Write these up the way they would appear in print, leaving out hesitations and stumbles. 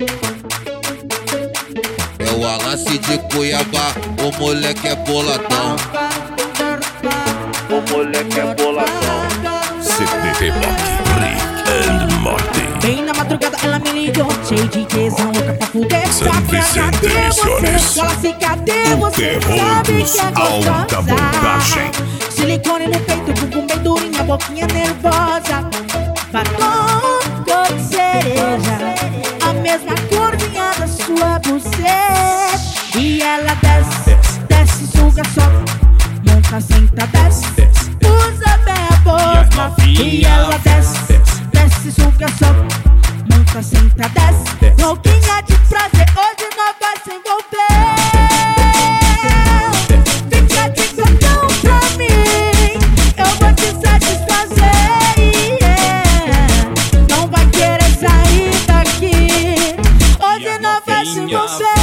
É o Alanci de Cuiabá, o moleque é boladão. O moleque é boladão. CDT Rick and Morty. Bem na madrugada ela me ligou, cheio de tesão, louca pra fuder. San Vicente Ediciones. Fala assim, cadê O você? terror Sabe dos que é alta gostosa. voltagem. Silicone no peito, bumbum bem durinha, boquinha nervosa. Batom cor de cereja, a mesma corzinha da sua buceta. E ela desce, desce, suga, sobe, monta, senta, desce, usa bem a boca. E ela desce, desce, suga, sobe, monta, senta, desce, louquinha de prazer, hoje nós vai se envolver. Fica de cotão pra mim, eu vou te satisfazer, yeah. Não vai querer sair daqui, hoje nós vai se envolver.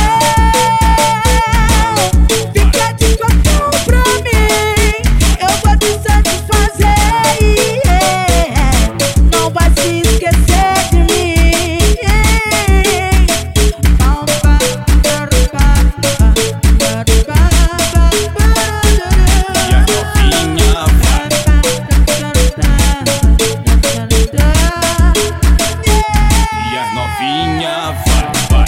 Fica de cotão pra mim, eu vou te satisfazer, yeah. Não vai se esquecer de mim, yeah. E as novinha vai.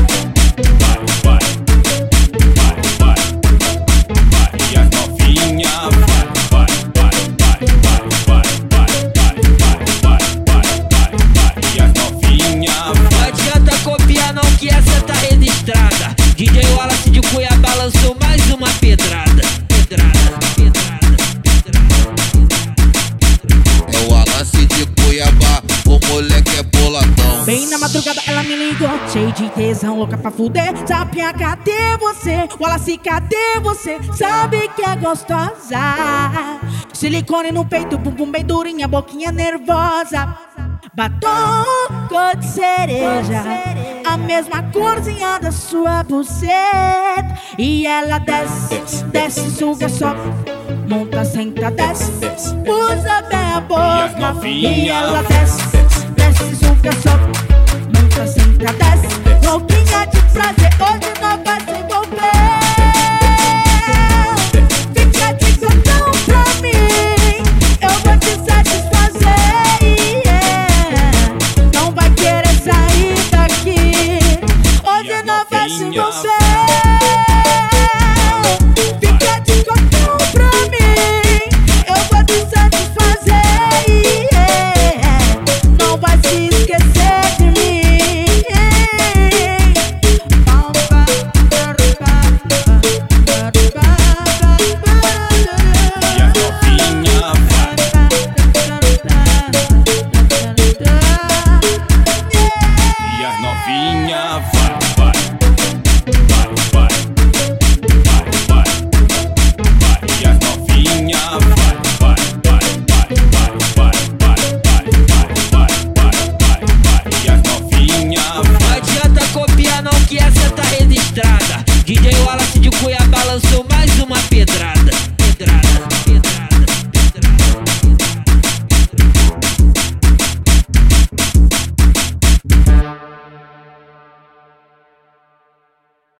E as novinha vai. E as novinha Não adianta copiar não que essa tá registrada. DJ Wallace de Cuiabá lançou mais uma pedrada. É o Alanci de Cuiabá, o moleque é boladão. Bem na madrugada ela me ligou, cheio de tesão, louca pra fuder. Sapinha, cadê você? Wallace, cadê você? Sabe que é gostosa. Silicone no peito, bumbum bem durinha, boquinha nervosa. Batom cor de cereja, a mesma corzinha da sua buceta. E ela desce, desce, suga, sobe, monta, senta, desce, usa bem a boca. E ela desce, desce, suga, sobe, monta, senta, desce, louquinha de prazer, hoje nós vai se envolver. Fica de cotão pra mim, eu vou te satisfazer, yeah. Não vai querer sair daqui, hoje nós vai se envolver.